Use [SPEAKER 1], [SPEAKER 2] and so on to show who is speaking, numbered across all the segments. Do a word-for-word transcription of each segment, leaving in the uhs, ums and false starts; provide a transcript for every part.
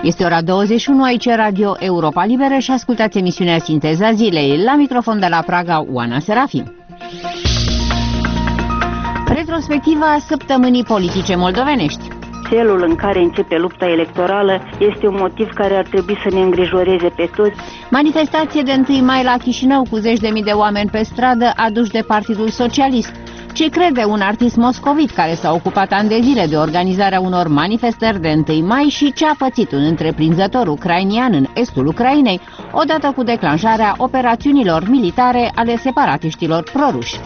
[SPEAKER 1] Este ora douăzeci și unu, aici Radio Europa Liberă și ascultați emisiunea Sinteza Zilei. La microfon de la Praga, Oana Serafim. Retrospectiva săptămânii politice moldovenești.
[SPEAKER 2] Felul în care începe lupta electorală este un motiv care ar trebui să ne îngrijoreze pe toți.
[SPEAKER 1] Manifestație de întâi mai la Chișinău cu zeci de mii de oameni pe stradă aduși de Partidul Socialist. Ce crede un artist moscovit care s-a ocupat ani de zile de organizarea unor manifestări de întâi mai și ce a pățit un întreprinzător ucrainian în estul Ucrainei, odată cu declanșarea operațiunilor militare ale separatiștilor proruși.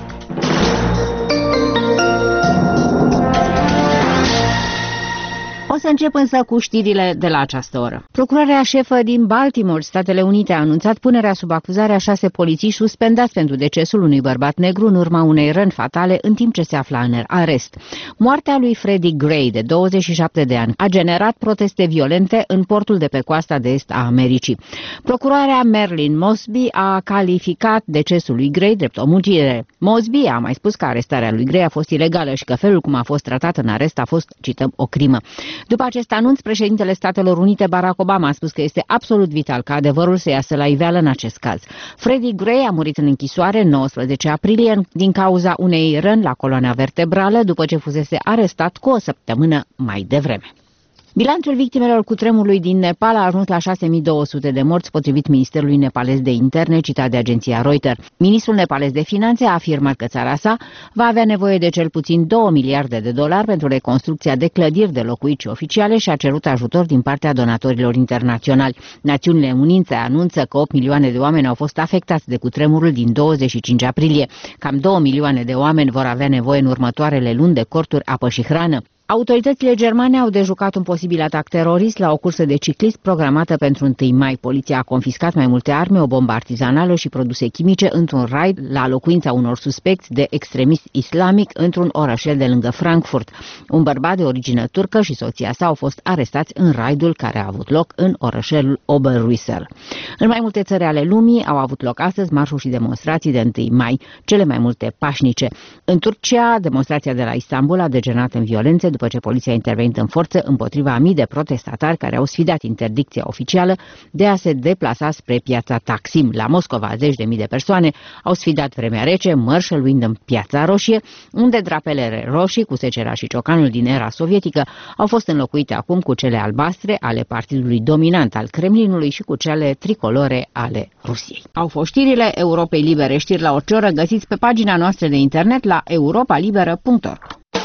[SPEAKER 1] O să încep însă cu știrile de la această oră. Procurarea șefă din Baltimore, Statele Unite, a anunțat punerea sub acuzare a șase polițiști suspendați pentru decesul unui bărbat negru în urma unei răni fatale în timp ce se afla în arest. Moartea lui Freddie Gray, de douăzeci și șapte de ani, a generat proteste violente în portul de pe coasta de est a Americii. Procurarea Marilyn Mosby a calificat decesul lui Gray drept o mucire. Mosby a mai spus că arestarea lui Gray a fost ilegală și că felul cum a fost tratat în arest a fost, cităm, o crimă. După acest anunț, președintele Statelor Unite, Barack Obama, a spus că este absolut vital ca adevărul să iasă la iveală în acest caz. Freddie Gray a murit în închisoare în nouăsprezece aprilie din cauza unei răni la coloana vertebrală după ce fusese arestat cu o săptămână mai devreme. Bilanțul victimelor cutremurului din Nepal a ajuns la șase mii două sute de morți, potrivit Ministerului Nepalez de Interne, citat de agenția Reuters. Ministrul nepalez de Finanțe a afirmat că țara sa va avea nevoie de cel puțin două miliarde de dolari pentru reconstrucția de clădiri de locuiți oficiale și a cerut ajutor din partea donatorilor internaționali. Națiunile Unite anunță că opt milioane de oameni au fost afectați de cutremurul din douăzeci și cinci aprilie. Cam două milioane de oameni vor avea nevoie în următoarele luni de corturi, apă și hrană. Autoritățile germane au dejucat un posibil atac terorist la o cursă de ciclist programată pentru întâi mai. Poliția a confiscat mai multe arme, o bombă artizanală și produse chimice într-un raid la locuința unor suspecți de extremist islamic într-un orășel de lângă Frankfurt. Un bărbat de origine turcă și soția sa au fost arestați în raidul care a avut loc în orășelul Oberruisel. În mai multe țări ale lumii au avut loc astăzi marșuri și demonstrații de întâi mai, cele mai multe pașnice. În Turcia, demonstrația de la Istanbul a degenerat în violențe după ce poliția a intervenit în forță împotriva a mii de protestatari care au sfidat interdicția oficială de a se deplasa spre piața Taksim. La Moscova, zeci de mii de persoane au sfidat vremea rece, mărșăluind în Piața Roșie, unde drapelele roșii cu secera și ciocanul din era sovietică au fost înlocuite acum cu cele albastre ale partidului dominant al Kremlinului și cu cele tricolore ale Rusiei. Au fost știrile Europei Libere, știri la orice oră, găsiți pe pagina noastră de internet la europa liberă punct org.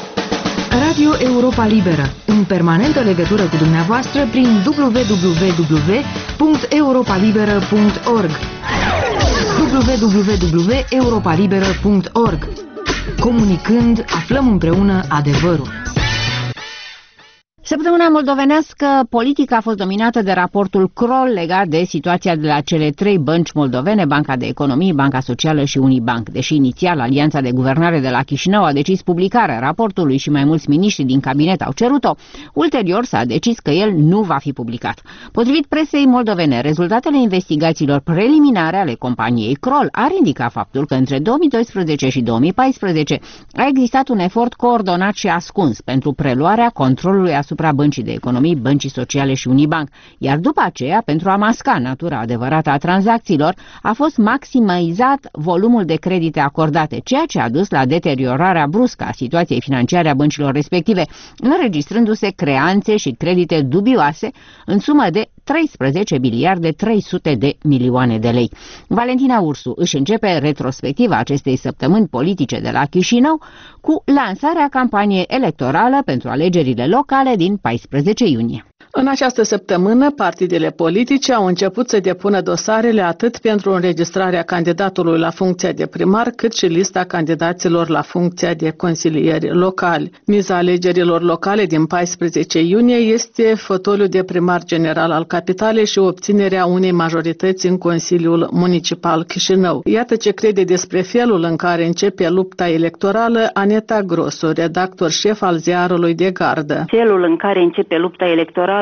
[SPEAKER 3] Radio Europa Liberă, în permanentă legătură cu dumneavoastră prin w w w punct europa liberă punct org w w w punct europa liberă punct org. Comunicând, aflăm împreună adevărul.
[SPEAKER 1] Săptămâna moldovenească politică a fost dominată de raportul Kroll legat de situația de la cele trei bănci moldovene, Banca de Economie, Banca Socială și Unibank. Deși inițial Alianța de Guvernare de la Chișinău a decis publicarea raportului și mai mulți miniștri din cabinet au cerut-o, ulterior s-a decis că el nu va fi publicat. Potrivit presei moldovene, rezultatele investigațiilor preliminare ale companiei Kroll ar indica faptul că între două mii doisprezece și două mii paisprezece a existat un efort coordonat și ascuns pentru preluarea controlului asupra Băncii de Economie, Băncii Sociale și Unibank, iar după aceea, pentru a masca natura adevărată a tranzacțiilor, a fost maximizat volumul de credite acordate, ceea ce a dus la deteriorarea bruscă a situației financiare a băncilor respective, înregistrându-se creanțe și credite dubioase în sumă de treisprezece miliarde trei sute de milioane de lei. Valentina Ursu își începe retrospectiva acestei săptămâni politice de la Chișinău cu lansarea campaniei electorală pentru alegerile locale din paisprezece iunie.
[SPEAKER 4] În această săptămână, partidele politice au început să depună dosarele atât pentru înregistrarea candidatului la funcția de primar, cât și lista candidaților la funcția de consilieri locali. Miza alegerilor locale din paisprezece iunie este fotoliul de primar general al capitalei și obținerea unei majorități în Consiliul Municipal Chișinău. Iată ce crede despre felul în care începe lupta electorală Aneta Grosu, redactor șef al ziarului De Gardă.
[SPEAKER 2] Felul în care începe lupta electorală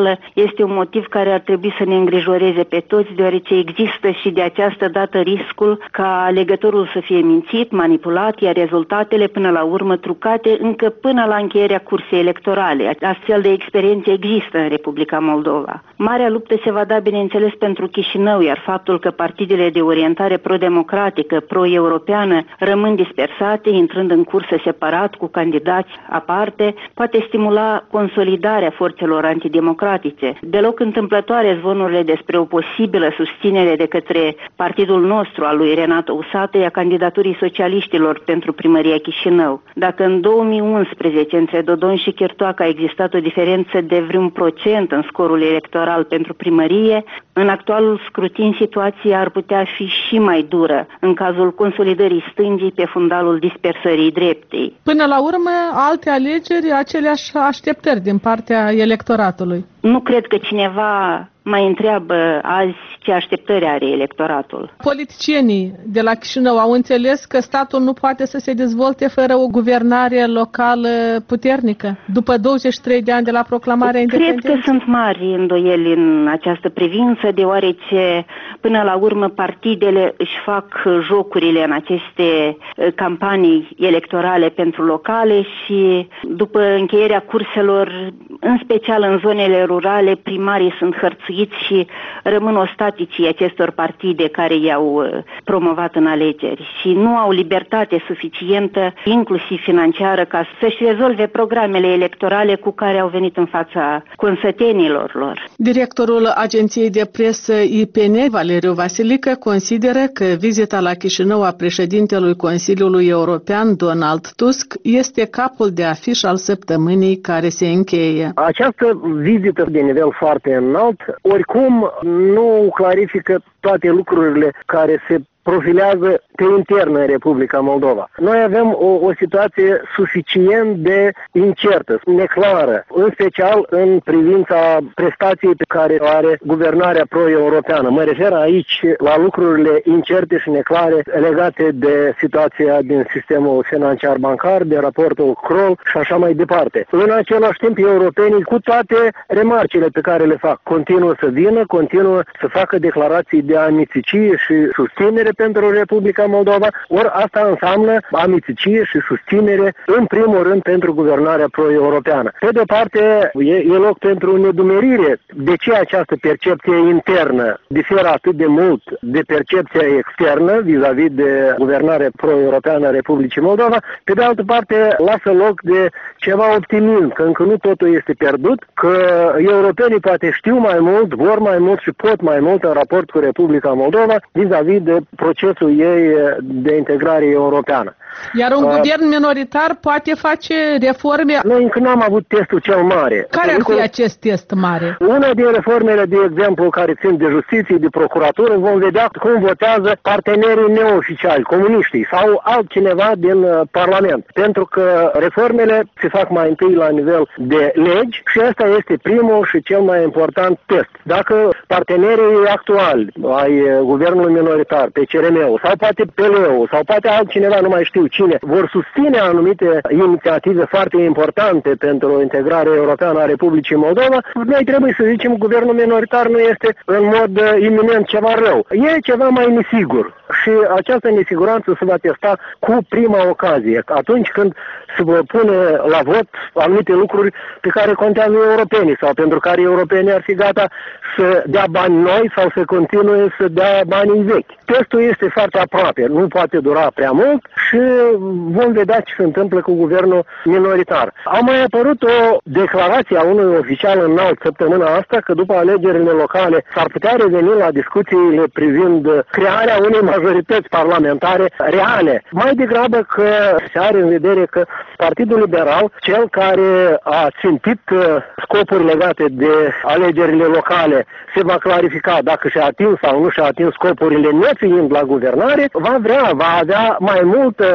[SPEAKER 2] electorală este un motiv care ar trebui să ne îngrijoreze pe toți, deoarece există și de această dată riscul ca alegătorul să fie mințit, manipulat, iar rezultatele până la urmă trucate încă până la încheierea cursei electorale. Astfel de experiențe există în Republica Moldova. Marea luptă se va da, bineînțeles, pentru Chișinău, iar faptul că partidele de orientare pro-democratică, pro-europeană rămân dispersate, intrând în cursă separat cu candidați aparte, poate stimula consolidarea forțelor antidemocratice. Deloc întâmplătoare zvonurile despre o posibilă susținere de către partidul nostru al lui Renato Usatăi a candidaturii socialiștilor pentru primăria Chișinău. Dacă în două mii unsprezece între Dodon și Chertoacă a existat o diferență de vreun procent în scorul electoral pentru primărie, în actualul scrutin situația ar putea fi și mai dură în cazul consolidării stângii pe fundalul dispersării dreptei.
[SPEAKER 4] Până la urmă, alte alegeri, aceleași așteptări din partea electoratului.
[SPEAKER 2] Nu cred că cineva mai întreabă azi ce așteptări are electoratul.
[SPEAKER 4] Politicienii de la Chișinău au înțeles că statul nu poate să se dezvolte fără o guvernare locală puternică, după douăzeci și trei de ani de la proclamarea independenței?
[SPEAKER 2] Cred că sunt mari îndoieli în această privință, deoarece până la urmă partidele își fac jocurile în aceste campanii electorale pentru locale și după încheierea curselor, în special în zonele rurale, primarii sunt hărțuiți și rămân ostaticii acestor partide care i-au promovat în alegeri și nu au libertate suficientă, inclusiv financiară, ca să-și rezolve programele electorale cu care au venit în fața consătenilor lor.
[SPEAKER 4] Directorul agenției de presă I P N, Valeriu Vasilică, consideră că vizita la Chișinău a președintelui Consiliului European, Donald Tusk, este capul de afiș al săptămânii care se încheie.
[SPEAKER 5] Această vizită de nivel foarte înalt oricum nu clarifică toate lucrurile care se profilează pe intern în Republica Moldova. Noi avem o, o situație suficient de incertă, neclară, în special în privința prestației pe care o are guvernarea pro-europeană. Mă refer aici la lucrurile incerte și neclare legate de situația din sistemul financiar bancar, de raportul Kroll și așa mai departe. În același timp, europenii, cu toate remarcile pe care le fac, continuă să vină, continuă să facă declarații de amiciție și susținere pentru Republica Moldova, ori asta înseamnă amiciție și susținere, în primul rând, pentru guvernarea pro-europeană. Pe de parte, e, e loc pentru nedumerire. De ce această percepție internă diferă atât de mult de percepția externă vis-a-vis de guvernarea pro-europeană a Republicii Moldova? Pe de altă parte, lasă loc de ceva optimism, că încă nu totul este pierdut, că europenii poate știu mai mult, vor mai mult și pot mai mult în raport cu Republica Moldova vis-a-vis de procesul ei de integrare europeană.
[SPEAKER 4] Iar un uh, guvern minoritar poate face reforme?
[SPEAKER 5] Noi încă n-am avut testul cel mare.
[SPEAKER 4] Care ar fi acest test mare?
[SPEAKER 5] Una din reformele, de exemplu, care țin de justiție, de procuratură, vom vedea cum votează partenerii neoficiali, comuniștii sau altcineva din uh, Parlament. Pentru că reformele se fac mai întâi la nivel de legi și ăsta este primul și cel mai important test. Dacă partenerii actuali ai uh, guvernului minoritar, pe C R M-ul, sau poate P L O-ul, sau poate altcineva, nu mai știu cine, vor susține anumite inițiative foarte importante pentru integrarea europeană a Republicii Moldova, noi trebuie să zicem că guvernul minoritar nu este în mod iminent ceva rău. E ceva mai nesigur și această nesiguranță se va testa cu prima ocazie, atunci când se vor pune la vot anumite lucruri pe care contează europenii sau pentru care europenii ar fi gata să dea bani noi sau să continue să dea banii vechi. Testul este foarte aproape, nu poate dura prea mult și vom vedea ce se întâmplă cu guvernul minoritar. A mai apărut o declarație a unui oficial înalt săptămâna asta că după alegerile locale s-ar putea reveni la discuțiile privind crearea unei majorități parlamentare reale. Mai degrabă că se are în vedere că Partidul Liberal, cel care a țintit scopuri legate de alegerile locale, se va clarifica dacă și-a atins sau nu și-a atins scopurile nefiind la guvernare, va vrea, va avea mai multă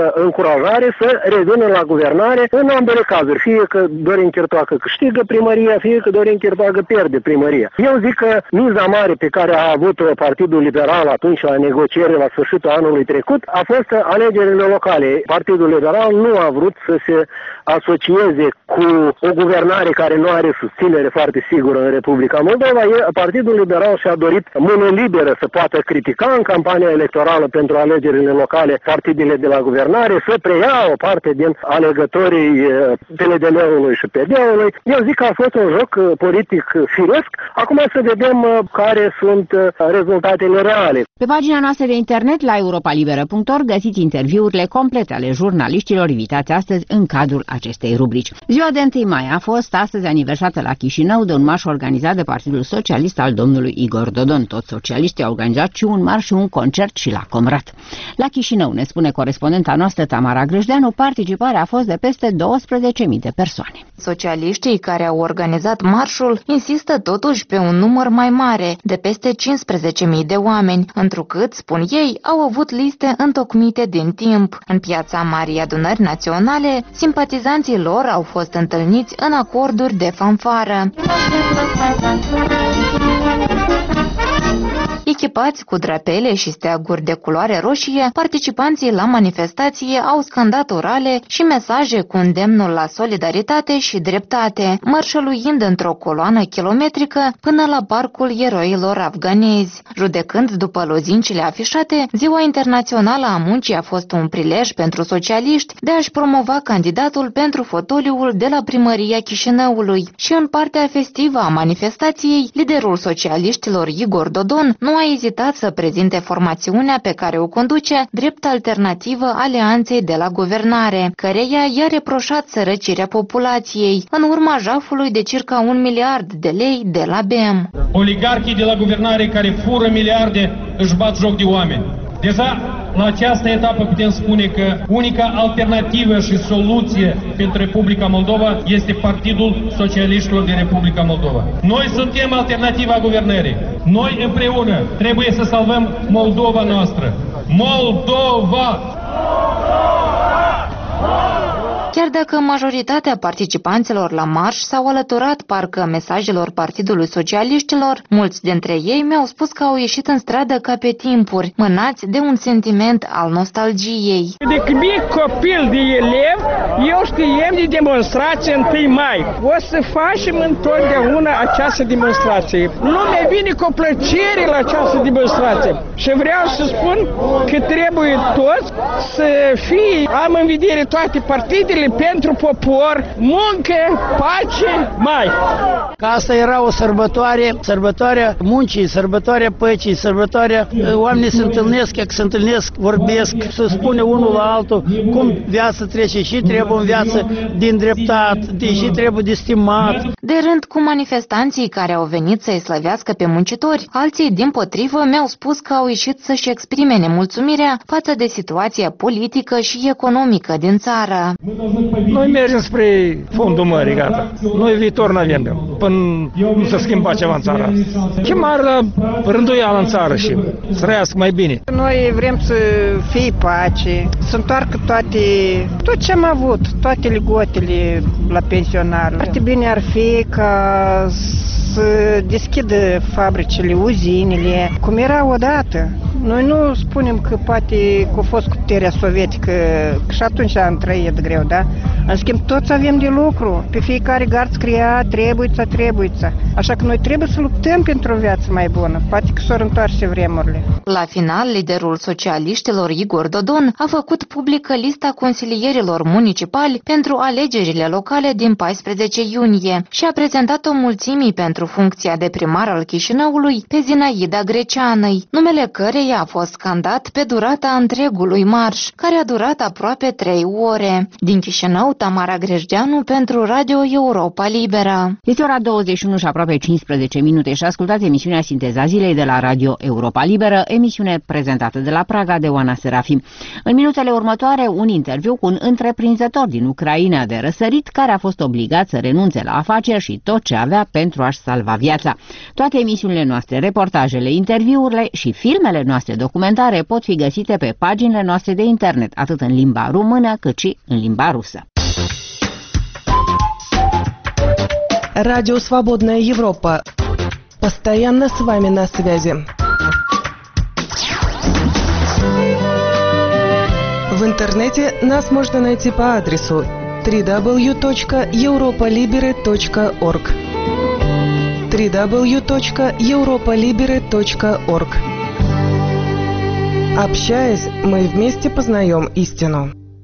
[SPEAKER 5] încurajare să revină la guvernare în ambele cazuri, fie că Dorin Chirtoacă câștigă primăria, fie că Dorin Chirtoacă pierde primăria. Eu zic că miza mare pe care a avut Partidul Liberal atunci la negociere la sfârșitul anului trecut a fost alegerile locale. Partidul Liberal nu a vrut să se asocieze cu o guvernare care nu are susținere foarte sigură în Republica Moldova. Partidul Liberal și-a dorit mână liberă să poată critica în campania electorală pentru alegerile locale partidele de la guvernare, să preia o parte din alegătorii P L D M-ului și P D-ului. Eu zic că a fost un joc politic firesc. Acum să vedem care sunt rezultatele reale.
[SPEAKER 1] Pe pagina noastră de internet la europa liberă punct org găsiți interviurile complete ale jurnaliștilor invitați astăzi în cadrul acestei rubrici. Ziua de întâi mai a fost astăzi aniversată la Chișinău de un marș organizat de Partidul Socialist al domnului Igor Dodon. Toți socialiștii au organizat și un marș și un concert și la Comrat. La Chișinău, ne spune corespondenta noastră Tamara Grăjdeanu, participarea a fost de peste douăsprezece mii de persoane.
[SPEAKER 6] Socialiștii care au organizat marșul insistă totuși pe un număr mai mare, de peste cincisprezece mii de oameni, întrucât, spun ei, au avut liste întocmite din timp. În piața Marii Adunări Naționale, simpatizanții lor au fost întâlniți în acorduri de fanfară. Echipați cu drapele și steaguri de culoare roșie, participanții la manifestație au scandat orale și mesaje cu îndemnul la solidaritate și dreptate, mărșăluind într-o coloană kilometrică până la parcul eroilor afganezi. Judecând după lozincile afișate, Ziua Internațională a Muncii a fost un prilej pentru socialiști de a-și promova candidatul pentru fotoliul de la primăria Chișinăului. Și în partea festivă a manifestației, liderul socialiștilor Igor Dodon nu a ezitat să prezinte formațiunea pe care o conduce drept alternativă alianței de la guvernare, căreia i-a reproșat sărăcirea populației, în urma jafului de circa un miliard de lei de la B E M.
[SPEAKER 7] Oligarhii de la guvernare care fură miliarde își bat joc de oameni. Deja la această etapă putem spune că unica alternativă și soluție pentru Republica Moldova este Partidul Socialiștilor din Republica Moldova. Noi suntem alternativa guvernării. Noi împreună trebuie să salvăm Moldova noastră. Moldova!
[SPEAKER 6] Chiar dacă majoritatea participanților la marș s-au alăturat parcă mesajelor Partidului Socialiștilor, mulți dintre ei mi-au spus că au ieșit în stradă ca pe timpuri, mânați de un sentiment al nostalgiei.
[SPEAKER 8] De mic copil de elev, eu știem de demonstrație întâi mai. O să facem întotdeauna această demonstrație. Lumea vine cu plăcere la această demonstrație. Și vreau să spun că trebuie toți să fie, am în vedere toate partidele, pentru popor, muncă, pace, mai.
[SPEAKER 9] Că asta era o sărbătoare, sărbătoarea muncii, sărbătoarea păcii, sărbătoarea oamenii se întâlnesc, că se întâlnesc, vorbesc, se spune unul la altul cum viața trece și trebuie în viață din dreptat, și trebuie de stimat.
[SPEAKER 6] De rând cu manifestanții care au venit să-i slăvească pe muncitori, alții dimpotrivă mi-au spus că au ieșit să-și exprime nemulțumirea față de situația politică și economică din țară.
[SPEAKER 8] Noi mergem spre fundul mării, gata. Noi viitor n-avem, până nu se schimba ceva în țara asta. Ce mare la rânduială în țară și să trăiască mai bine.
[SPEAKER 10] Noi vrem să fie pace, să întoarcă toate, tot ce am avut, toate ligotele la pensionari. Foarte bine ar fi ca să deschidă fabricile, uzinele, cum era odată. Noi nu spunem că poate că a fost cu puterea sovietică, că și atunci am trăit greu, da? În schimb, toți avem de lucru. Pe fiecare gard scria, trebuiță, trebuiță. Așa că noi trebuie să luptăm pentru o viață mai bună. Poate că s-au întoarce vremurile.
[SPEAKER 6] La final, liderul socialiștilor Igor Dodon a făcut publică lista consilierilor municipali pentru alegerile locale din paisprezece iunie și a prezentat-o mulțimii pentru funcția de primar al Chișinăului pe Zinaida Greceanăi, numele căreia a fost scandat pe durata întregului marș, care a durat aproape trei ore. Din Chișinău, Tamara Grejdeanu pentru Radio Europa Liberă.
[SPEAKER 1] Este ora douăzeci și unu și aproape cincisprezece minute și ascultați emisiunea Sinteza Zilei de la Radio Europa Liberă, emisiune prezentată de la Praga de Oana Serafim. În minutele următoare, un interviu cu un întreprinzător din Ucraina de răsărit care a fost obligat să renunțe la afaceri și tot ce avea pentru a-și salva viața. Toate emisiunile noastre, reportajele, interviurile și filmele noastre documentare pot fi găsite pe paginile noastre de internet, atât în limba română cât și în limba rusă.
[SPEAKER 11] Радио «Свободная Европа». Постоянно с вами на связи. В интернете нас можно найти по адресу дабл ю дабл ю дабл ю точка европа либере точка орг дабл ю дабл ю дабл ю точка европа либере точка орг. Общаясь, мы вместе познаем истину.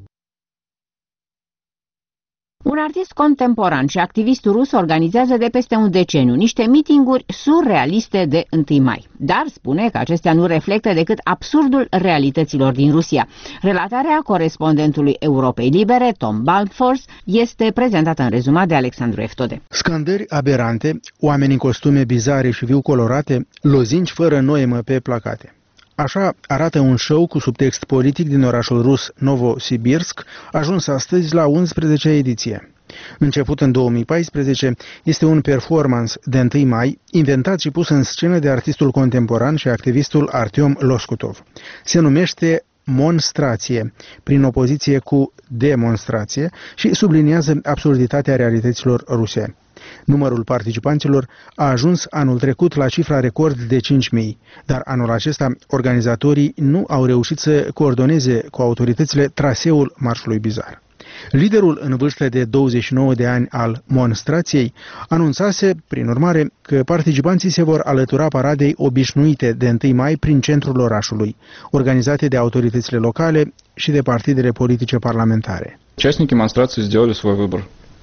[SPEAKER 1] Un artist contemporan și activist rus organizează de peste un deceniu niște mitinguri surrealiste de întâi mai. Dar spune că acestea nu reflectă decât absurdul realităților din Rusia. Relatarea corespondentului Europei Libere, Tom Balfors, este prezentată în rezumat de Alexandru Eftode.
[SPEAKER 12] Scandări aberante, oameni în costume bizare și viu colorate, lozinci fără noimă pe placate. Așa arată un show cu subtext politic din orașul rus Novosibirsk, ajuns astăzi la unsprezecea ediție. Început în două mii paisprezece, este un performance de întâi mai, inventat și pus în scenă de artistul contemporan și activistul Artiom Loskutov. Se numește Monstrație, prin opoziție cu demonstrație, și subliniază absurditatea realităților ruse. Numărul participanților a ajuns anul trecut la cifra record de cinci mii, dar anul acesta organizatorii nu au reușit să coordoneze cu autoritățile traseul marșului bizar. Liderul în vârstă de douăzeci și nouă de ani al monstrației anunțase, prin urmare, că participanții se vor alătura paradei obișnuite de întâi mai prin centrul orașului, organizate de autoritățile locale și de partidele politice parlamentare.
[SPEAKER 13] Участники монстрации сделали свой выбор.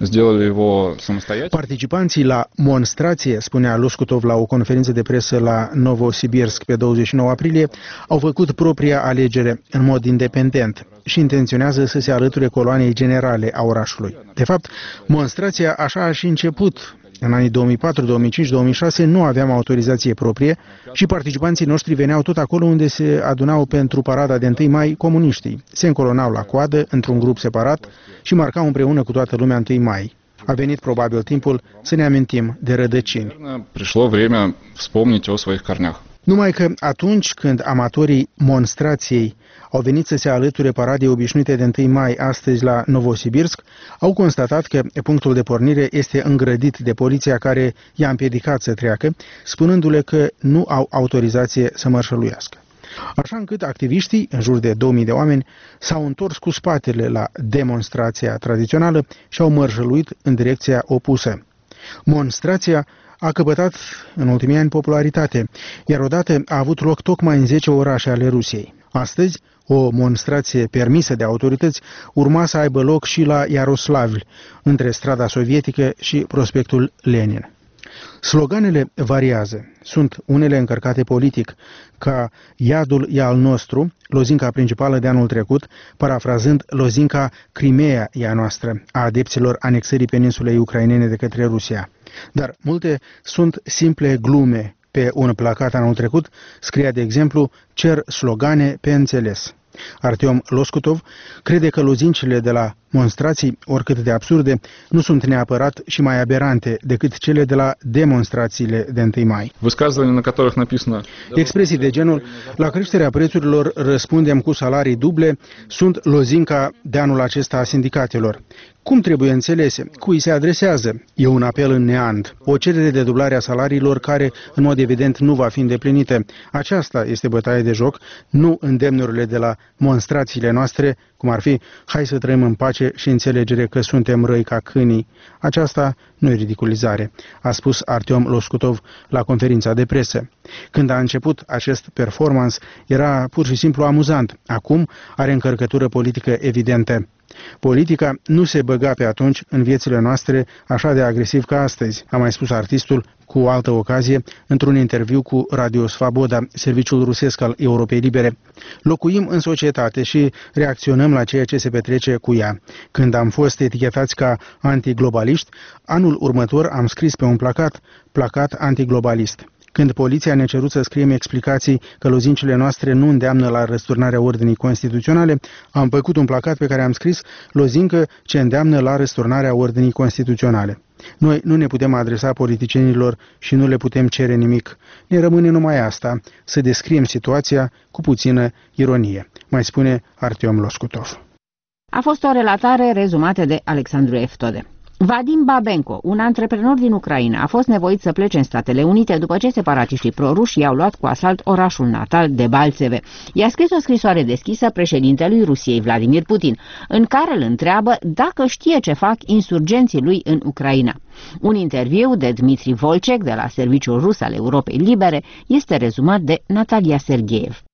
[SPEAKER 12] Participanții la monstrație, spunea Loskutov la o conferință de presă la Novosibirsk pe douăzeci și nouă aprilie, au făcut propria alegere în mod independent și intenționează să se alăture coloanei generale a orașului. De fapt, monstrația așa a și început. În anii două mii patru, două mii cinci, două mii șase nu aveam autorizație proprie și participanții noștri veneau tot acolo unde se adunau pentru parada de întâi mai comuniștii. Se încolonau la coadă, într-un grup separat și marcau împreună cu toată lumea întâi mai. A venit probabil timpul să ne amintim de rădăcini.
[SPEAKER 13] Пришло время вспомнить о своих корнях.
[SPEAKER 12] Numai că atunci când amatorii monstrației au venit să se alăture paradei obișnuite de întâi mai astăzi la Novosibirsk, au constatat că punctul de pornire este îngrădit de poliția care i-a împiedicat să treacă, spunându-le că nu au autorizație să mărșăluiască. Așa încât activiștii, în jur de două mii de oameni, s-au întors cu spatele la demonstrația tradițională și au mărșăluit în direcția opusă. Monstrația a căpătat în ultimii ani popularitate, iar odată a avut loc tocmai în zece orașe ale Rusiei. Astăzi, o monstrație permisă de autorități urma să aibă loc și la Iaroslavl, între strada sovietică și prospectul Lenin. Sloganele variază. Sunt unele încărcate politic, ca "Iadul e al nostru", lozinca principală de anul trecut, parafrazând lozinca "Crimea e a noastră", a adepților anexării peninsulei ucrainene de către Rusia. Dar multe sunt simple glume. Pe un placat anul trecut scria, de exemplu, "Cer slogane pe înțeles". Artiom Loskutov crede că lozincile de la monstrații, oricât de absurde, nu sunt neapărat și mai aberante decât cele de la demonstrațiile de întâi mai. Expresii de genul "la creșterea prețurilor răspundem cu salarii duble" sunt lozinca de anul acesta a sindicatelor. Cum trebuie înțelese? Cui se adresează? E un apel în neant, o cerere de dublare a salariilor care, în mod evident, nu va fi îndeplinită. Aceasta este bătaie de joc, nu îndemnurile de la monstrațiile noastre, cum ar fi "hai să trăim în pace și înțelegere că suntem răi ca câinii". Aceasta nu e ridiculizare, a spus Artiom Loskutov la conferința de presă. Când a început acest performance, era pur și simplu amuzant. Acum are încărcătură politică evidentă. Politica nu se băga pe atunci în viețile noastre așa de agresiv ca astăzi, a mai spus artistul cu o altă ocazie într-un interviu cu Radio Svaboda, serviciul rusesc al Europei Libere. Locuim în societate și reacționăm la ceea ce se petrece cu ea. Când am fost etichetați ca antiglobaliști, anul următor am scris pe un placat, placat antiglobalist. Când poliția ne-a cerut să scriem explicații că lozincile noastre nu îndeamnă la răsturnarea ordinii constituționale, am făcut un placat pe care am scris lozincă ce îndeamnă la răsturnarea ordinii constituționale. Noi nu ne putem adresa politicienilor și nu le putem cere nimic. Ne rămâne numai asta, să descriem situația cu puțină ironie, mai spune Artyom Loskutov.
[SPEAKER 1] A fost o relatare rezumată de Alexandru Eftode. Vadim Babenko, un antreprenor din Ucraina, a fost nevoit să plece în Statele Unite după ce separatiștii proruși i-au luat cu asalt orașul natal Debaltseve. I-a scris o scrisoare deschisă președintelui Rusiei, Vladimir Putin, în care îl întreabă dacă știe ce fac insurgenții lui în Ucraina. Un interviu de Dmitri Volcek de la Serviciul Rus al Europei Libere este rezumat de Natalia Sergeev.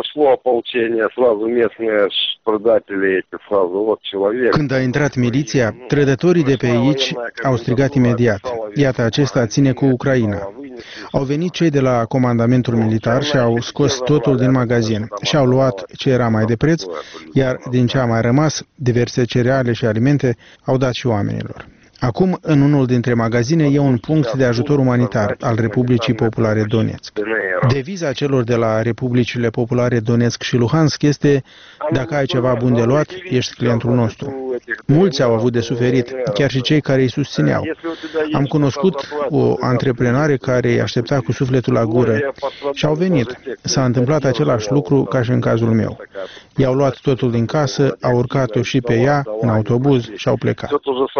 [SPEAKER 12] Când a intrat miliția, trădătorii de pe aici au strigat imediat: iată, acesta ține cu Ucraina. Au venit cei de la comandamentul militar și au scos totul din magazin și au luat ce era mai de preț, iar din ce a mai rămas, diverse cereale și alimente, au dat și oamenilor. Acum, în unul dintre magazine, e un punct de ajutor umanitar al Republicii Populare Donetsk. Deviza celor de la Republicile Populare Donetsk și Luhansk este: dacă ai ceva bun de luat, ești clientul nostru. Mulți au avut de suferit, chiar și cei care îi susțineau. Am cunoscut o antreprenoare care îi aștepta cu sufletul la gură și au venit. S-a întâmplat același lucru ca și în cazul meu. I-au luat totul din casă, au urcat-o și pe ea în autobuz și au plecat.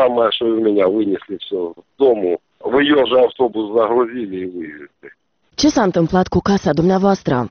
[SPEAKER 14] Ce s-a întâmplat cu casa dumneavoastră?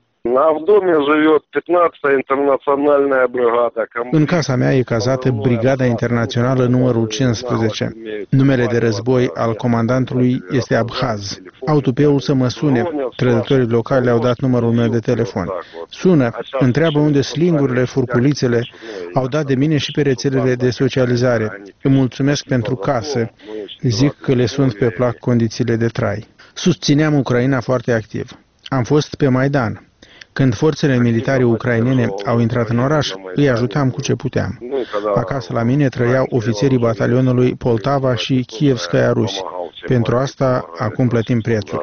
[SPEAKER 12] În casa mea e cazată Brigada Internațională numărul cincisprezece. Numele de război al comandantului este Abhaz. Au tupeul să mă sune. Trădătorii locali le-au dat numărul meu de telefon. Sună, întreabă unde slingurile, furculițele, au dat de mine și pe rețelele de socializare. Îmi mulțumesc pentru casă. Zic că le sunt pe plac condițiile de trai. Susțineam Ucraina foarte activ. Am fost pe Maidan. Când forțele militare ucrainene au intrat în oraș, îi ajutam cu ce puteam. Acasă la mine trăiau ofițerii batalionului Poltava și Kievskaya Rusi. Pentru asta acum plătim prețul.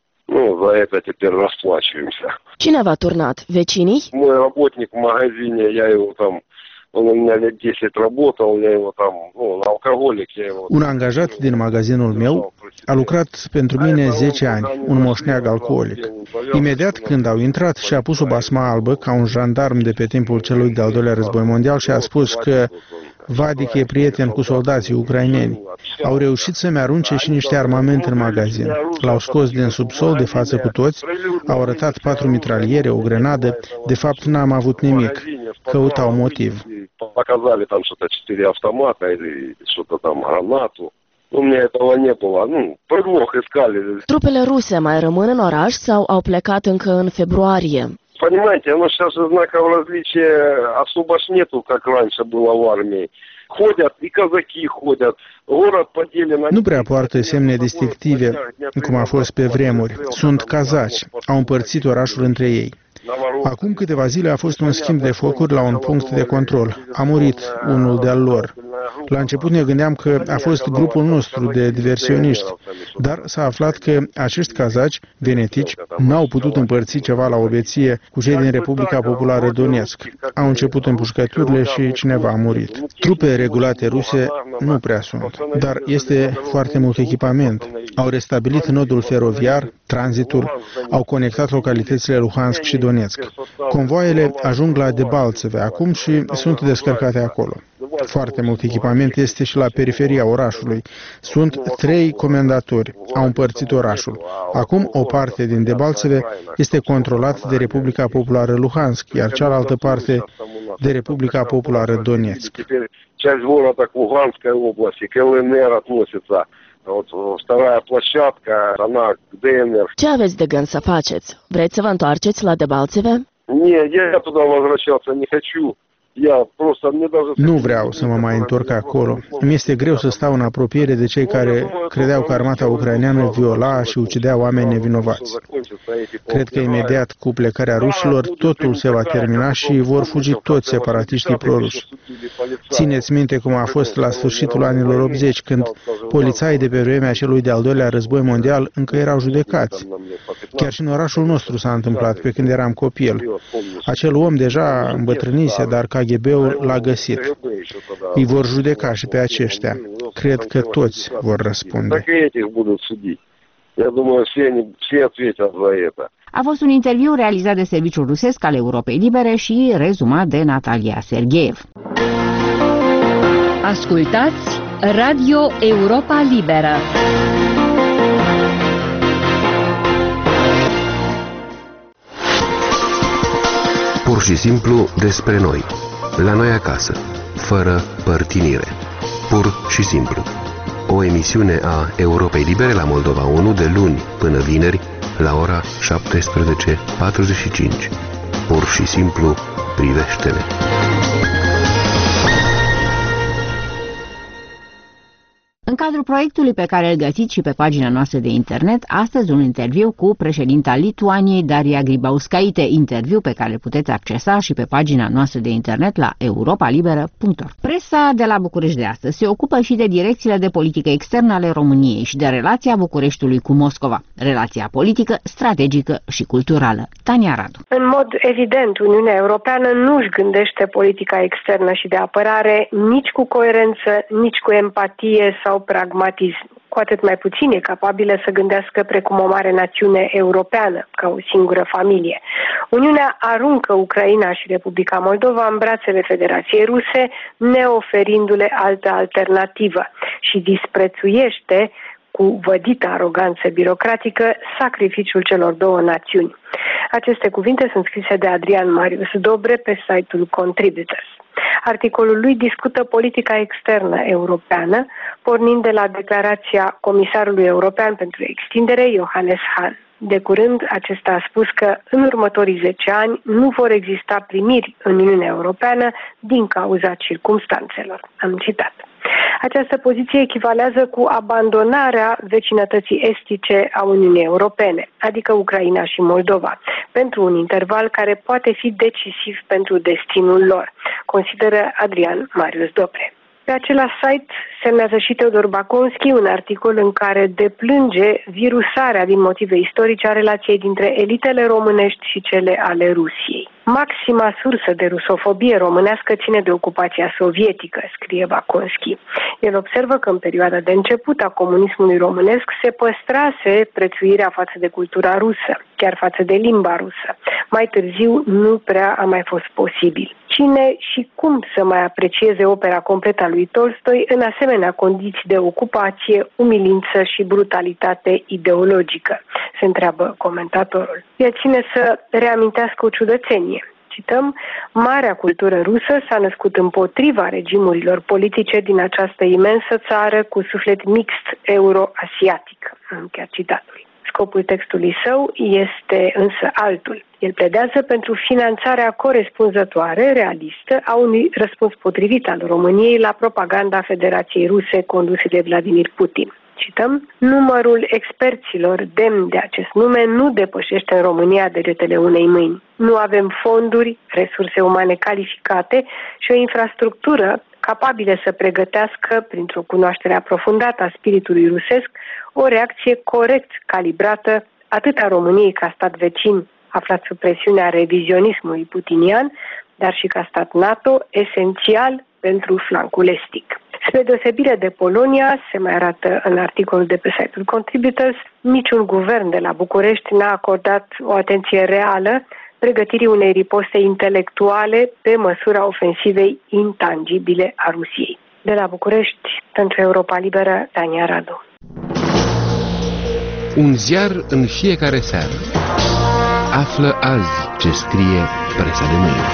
[SPEAKER 14] Cine v-a turnat? Vecinii?
[SPEAKER 12] Un angajat din magazinul meu a lucrat pentru mine zece ani, un moșneag alcoolic. Imediat când au intrat, și-a pus o basma albă ca un jandarm de pe timpul celui de-al doilea război mondial și a spus că Vadic e prieten cu soldații ucraineni. Au reușit să-mi arunce și niște armament în magazin. L-au scos din subsol de față cu toți, au arătat patru mitraliere, o grenadă. De fapt, n-am avut nimic. Căutau motiv.
[SPEAKER 14] Trupele ruse mai rămân în oraș sau au plecat încă în februarie?
[SPEAKER 15] Понимаете, оно сейчас же знаков различия особо ж нету, как раньше было в армии. Ходят, и казаки ходят. Город поделен.
[SPEAKER 12] Nu prea poartă semne distinctive, cum a fost pe vremuri. Sunt cazaci. Au împărțit orașul între ei. Acum câteva zile a fost un schimb de focuri la un punct de control. A murit unul de-al lor. La început ne gândeam că a fost grupul nostru de diversioniști, dar s-a aflat că acești cazaci, venetici, n-au putut împărți ceva la obeție cu cei din Republica Populară Donetsk. Au început împușcăturile și cineva a murit. Trupe regulate ruse nu prea sunt, dar este foarte mult echipament. Au restabilit nodul feroviar, tranzitul, au conectat localitățile Luhansk și Donetsk. Convoaiele ajung la Debaltseve acum și sunt descărcate acolo. Foarte mult echipament este și la periferia orașului. Sunt trei comendatori. Au împărțit orașul. Acum o parte din Debaltseve este controlată de Republica Populară Luhansk, iar cealaltă parte de Republica Populară Donetsk.
[SPEAKER 14] Ce aveți de gând să faceți? Vreți să vă întoarceți la Debaltseve?
[SPEAKER 15] Не, я туда возвращаться не хочу.
[SPEAKER 12] Nu vreau să mă mai întorc acolo. Mi este greu să stau în apropiere de cei care credeau că armata ucraineană viola și ucidea oameni nevinovați. Cred că imediat cu plecarea rușilor totul se va termina și vor fugi toți separatiștii proruși. Țineți minte cum a fost la sfârșitul anilor optzeci, când polițaii de pe vremea celui de-al doilea război mondial încă erau judecați. Chiar și în orașul nostru s-a întâmplat pe când eram copil. Acel om deja îmbătrânise, dar K G B-ul l-a găsit. Îi vor judeca și pe aceștia. Cred că toți vor răspunde.
[SPEAKER 1] A fost un interviu realizat de Serviciul Rusesc al Europei Libere și rezumat de Natalia Sergeev.
[SPEAKER 16] Ascultați Radio Europa Liberă.
[SPEAKER 17] Pur și simplu despre noi, la noi acasă, fără părtinire. Pur și simplu. O emisiune a Europei Libere la Moldova unu de luni până vineri la ora șaptesprezece patruzeci și cinci. Pur și simplu privește-ne.
[SPEAKER 1] În cadrul proiectului pe care îl găsiți și pe pagina noastră de internet, astăzi un interviu cu președinta Lituaniei, Daria Grybauskaite, interviu pe care îl puteți accesa și pe pagina noastră de internet la europa liberă punct org. Presa de la București de astăzi se ocupă și de direcțiile de politică externă ale României și de relația Bucureștiului cu Moscova, relația politică, strategică și culturală. Tania Radu.
[SPEAKER 18] În mod evident, Uniunea Europeană nu își gândește politica externă și de apărare nici cu coerență, nici cu empatie sau pragmatism. Cu atât mai puțin e capabilă să gândească precum o mare națiune europeană, ca o singură familie. Uniunea aruncă Ucraina și Republica Moldova în brațele Federației Ruse, neoferindu-le altă alternativă și disprețuiește cu vădită aroganță birocratică sacrificiul celor două națiuni. Aceste cuvinte sunt scrise de Adrian Marius Dobre pe site-ul Contributors. Articolul lui discută politica externă europeană, pornind de la declarația Comisarului European pentru Extindere, Johannes Hahn. De curând, acesta a spus că în următorii zece ani nu vor exista primiri în Uniunea Europeană din cauza circumstanțelor. Am citat. Această poziție echivalează cu abandonarea vecinătății estice a Uniunii Europene, adică Ucraina și Moldova, pentru un interval care poate fi decisiv pentru destinul lor, consideră Adrian Marius Dobre. Pe același site semnează și Teodor Baconski un articol în care deplânge virusarea din motive istorice a relației dintre elitele românești și cele ale Rusiei. Maxima sursă de rusofobie românească ține de ocupația sovietică, scrie Baconski. El observă că în perioada de început a comunismului românesc se păstrase prețuirea față de cultura rusă, chiar față de limba rusă. Mai târziu nu prea a mai fost posibil. Cine și cum să mai aprecieze opera completă a lui Tolstoi în asemenea condiții de ocupație, umilință și brutalitate ideologică, se întreabă comentatorul. El ține să reamintească o ciudățenie. Cităm, marea cultură rusă s-a născut împotriva regimurilor politice din această imensă țară cu suflet mixt euro-asiatic. Încheiat citatul. Scopul textului său este însă altul. El pledează pentru finanțarea corespunzătoare, realistă, a unui răspuns potrivit al României la propaganda Federației Ruse condusă de Vladimir Putin. Cităm, numărul experților demni de acest nume nu depășește în România degetele unei mâini. Nu avem fonduri, resurse umane calificate și o infrastructură capabile să pregătească, printr-o cunoaștere aprofundată a spiritului rusesc, o reacție corect calibrată atât a României ca stat vecin aflat sub presiunea revizionismului putinian, dar și ca stat NATO, esențial pentru flancul estic. Spre deosebire de Polonia, se mai arată în articolul de pe site-ul Contributors, niciun guvern de la București n-a acordat o atenție reală pregătirii unei riposte intelectuale pe măsura ofensivei intangibile a Rusiei. De la București, pentru Europa Liberă, Tania Radu.
[SPEAKER 17] Un ziar în fiecare seară. Află azi ce scrie presa de mâine.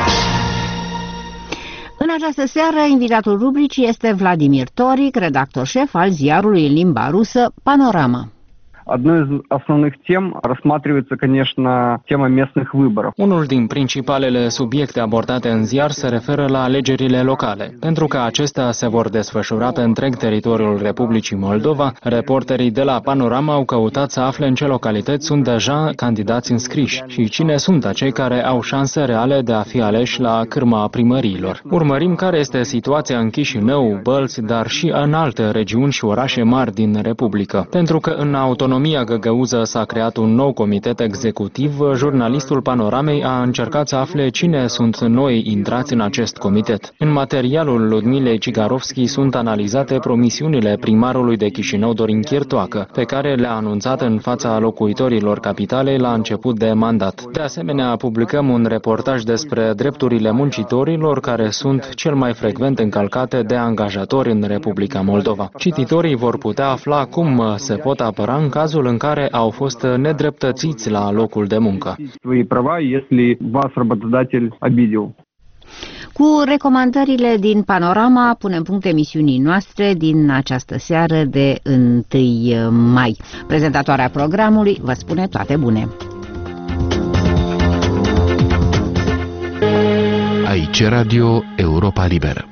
[SPEAKER 1] În această seară, invitatul rubricii este Vladimir Toric, redactor șef al ziarului în limba rusă Panorama.
[SPEAKER 19] Одной из основных тем рассматривается, конечно, тема местных выборов.
[SPEAKER 20] Unul din principalele subiecte abordate în ziar se referă la alegerile locale. Pentru că acestea se vor desfășura pe întreg teritoriul Republicii Moldova, reporterii de la Panorama au căutat să afle în ce localități sunt deja candidați înscriși și cine sunt acei care au șanse reale de a fi aleși la cârma primăriilor. Urmărim care este situația în Chișinău, Bălți, dar și în alte regiuni și orașe mari din Republică. Pentru că în autonomia găgăuză s-a creat un nou comitet executiv, jurnalistul Panoramei a încercat să afle cine sunt noi intrați în acest comitet. În materialul Ludmilei Cigarovski sunt analizate promisiunile primarului de Chișinău, Dorin Chirtoacă, pe care le-a anunțat în fața locuitorilor capitalei la început de mandat. De asemenea, publicăm un reportaj despre drepturile muncitorilor care sunt cel mai frecvent încălcate de angajatori în Republica Moldova. Cititorii vor putea afla cum se pot apăra în cazul în care au fost nedreptățiți la locul de muncă.
[SPEAKER 1] Cu recomandările din Panorama punem punct emisiunii noastre din această seară de întâi mai. Prezentatoarea programului vă spune toate bune.
[SPEAKER 17] Aici Radio Europa Liberă.